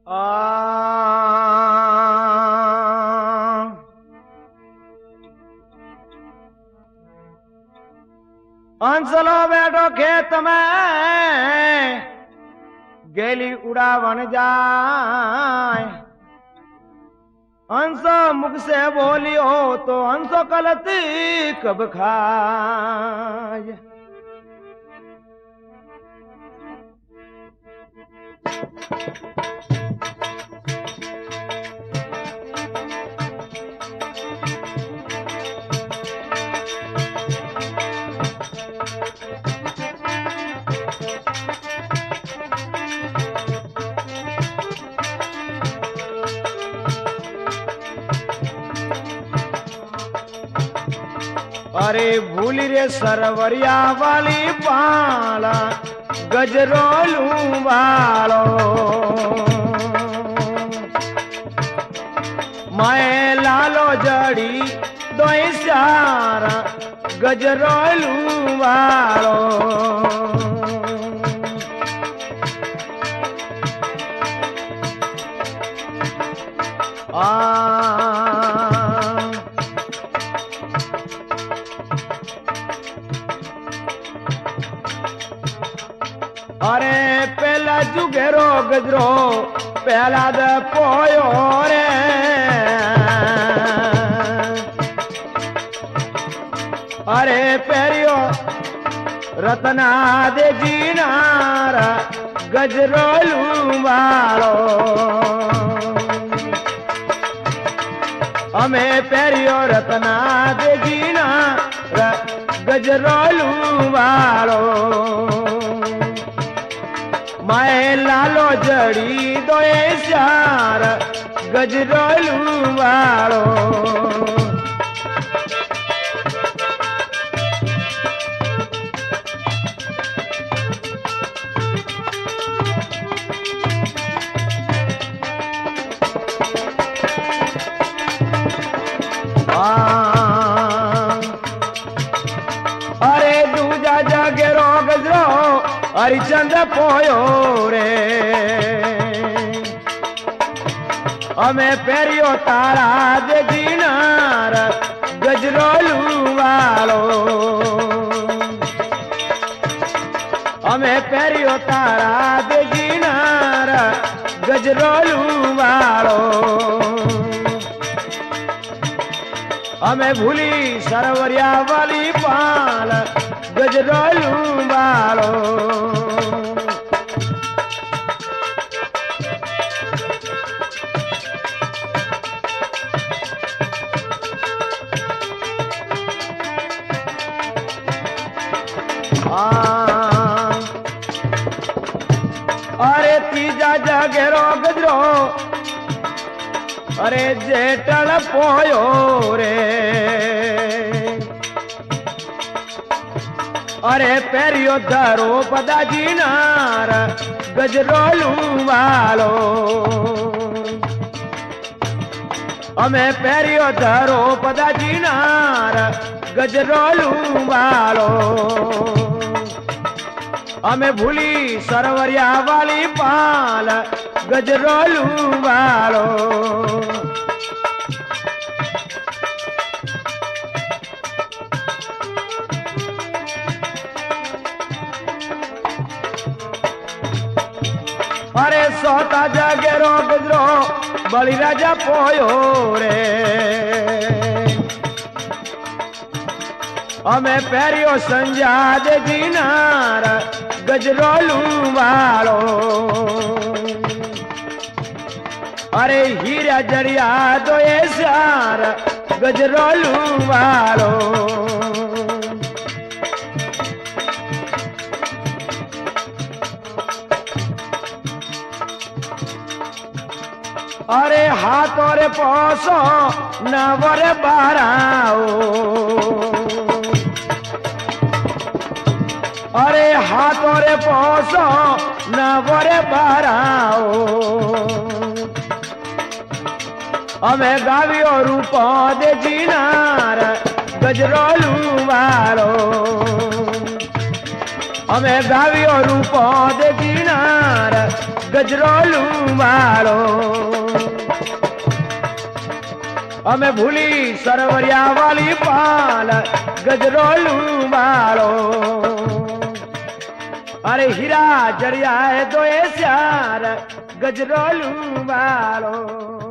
हंसलो बैठो खेत में गेली उड़ावन जाए। हंसो मुख से बोलियो तो हंसो कलती कब खाए। अरे भूली रे सरवरिया वाली पाला गजरोलू वालो। मैं लालो जड़ी दोई सारा गजरोलू वालो। अरे पहला जुगेरो गजरो पहला द पोयो रे। अरे पेरियो रतना दे जीनारा गजरोलू वालो। हमें पेरियो रतना दे जीनारा गजरोलू वालो। मैं लालो जड़ी दोए चार गजरोलू वालो। अरे दूजा जागेरो गजरो हरिचंद पोयो रे। हमें पेरियो तारा दे दीनार गजरोलू वालो। हमें पेरियो तारा दे दीनार गजरोलू वालो। हमें भूली सरवरिया वाली पाल गजरोलू वालो। अरे तीजा जगेरो गजरो अरे जेटल पोयो रे। अरे पेरियो धरो पदा जीनार गजरोलू वालो। हमें पेरियो धरो पदा जीनार गजरोलू वालो। हमें भूली सरवरिया वाली पाल गजरोलू वालो। अरे सोता जागेरो गजरो बलि राजा पोयो रे। हमें पेरियो संजा दे दीनार गजरोलू वालो। अरे हीरा जड़िया दोए सार गजरोलू वालो। अरे हाथों रे पोसो नवरे बाराओ। अरे हाथों रे पोसो नवरे बाराओ। हमें गावियो रूपो दे जीनार गजरोलू वालो। हमें गावियो रूपो दे जीनार गजरोलू वालो हमें भूली सरवरिया वाली पाल गजरोलू वालो अरे हीरा जरिया है दो श्यार गजरोलू वालो।